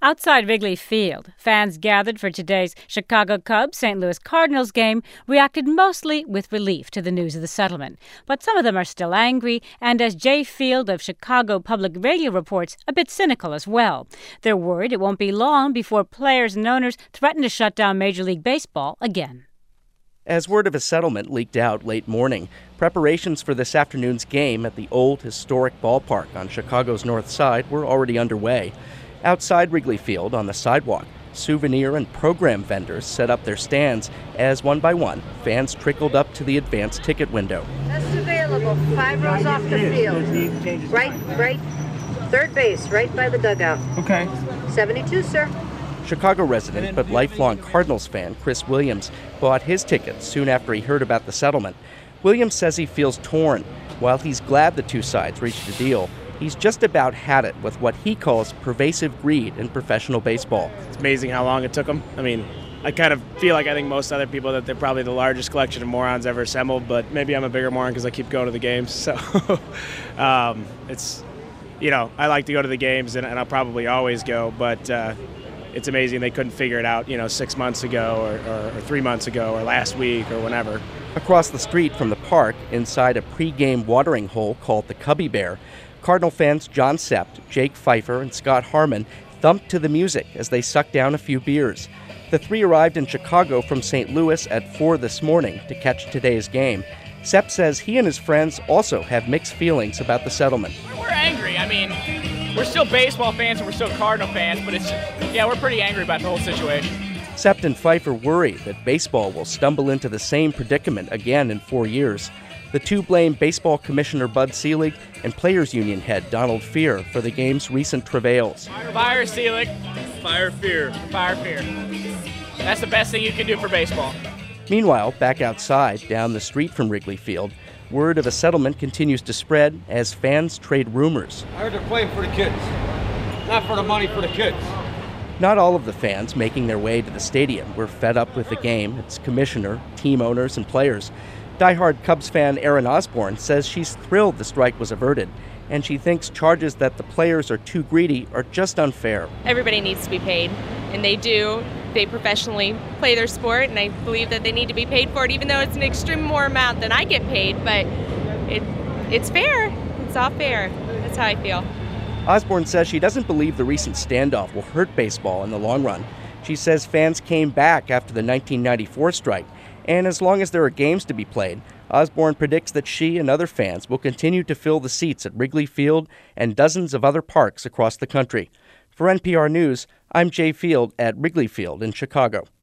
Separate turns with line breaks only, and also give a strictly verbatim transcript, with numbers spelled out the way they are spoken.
Outside Wrigley Field, fans gathered for today's Chicago Cubs-Saint Louis Cardinals game reacted mostly with relief to the news of the settlement. But some of them are still angry, and as Jay Field of Chicago Public Radio reports, a bit cynical as well. They're worried it won't be long before players and owners threaten to shut down Major League Baseball again.
As word of a settlement leaked out late morning, preparations for this afternoon's game at the old historic ballpark on Chicago's north side were already underway. Outside Wrigley Field on the sidewalk, souvenir and program vendors set up their stands as one by one fans trickled up to the advanced ticket window.
That's available, five rows off the field. Right, right, third base, right by the dugout.
Okay.
seventy-two, sir.
Chicago resident but lifelong Cardinals fan Chris Williams bought his tickets soon after he heard about the settlement. Williams says he feels torn. While he's glad the two sides reached a deal, he's just about had it with what he calls pervasive greed in professional baseball.
It's amazing how long it took them. I mean, I kind of feel like I think most other people that they're probably the largest collection of morons ever assembled, but maybe I'm a bigger moron because I keep going to the games. So um, it's, you know, I like to go to the games, and, and I'll probably always go, but uh, it's amazing they couldn't figure it out, you know, six months ago or, or, or three months ago or last week or whenever.
Across the street from the park, inside a pre-game watering hole called the Cubby Bear, Cardinal fans John Sept, Jake Pfeiffer, and Scott Harmon thumped to the music as they sucked down a few beers. The three arrived in Chicago from Saint Louis at four this morning to catch today's game. Sept says he and his friends also have mixed feelings about the settlement.
We're angry. I mean, we're still baseball fans and we're still Cardinal fans, but it's, yeah, we're pretty angry about the whole situation.
Sept and Pfeiffer worry that baseball will stumble into the same predicament again in four years. The two blame Baseball Commissioner Bud Selig and Players Union head Donald Fehr for the game's recent travails.
Fire Selig.
Fire fear.
Fire fear. That's the best thing you can do for baseball.
Meanwhile, back outside, down the street from Wrigley Field, word of a settlement continues to spread as fans trade rumors.
I heard they're playing for the kids. Not for the money, for the kids.
Not all of the fans making their way to the stadium were fed up with the game, its commissioner, team owners, and players. Diehard Cubs fan Erin Osborne says she's thrilled the strike was averted, and she thinks charges that the players are too greedy are just unfair.
Everybody needs to be paid, and they do. They professionally play their sport, and I believe that they need to be paid for it, even though it's an extreme more amount than I get paid, but it, it's fair. It's all fair. That's how I feel.
Osborne says she doesn't believe the recent standoff will hurt baseball in the long run. She says fans came back after the nineteen ninety-four strike, and as long as there are games to be played, Osborne predicts that she and other fans will continue to fill the seats at Wrigley Field and dozens of other parks across the country. For N P R News, I'm Jay Field at Wrigley Field in Chicago.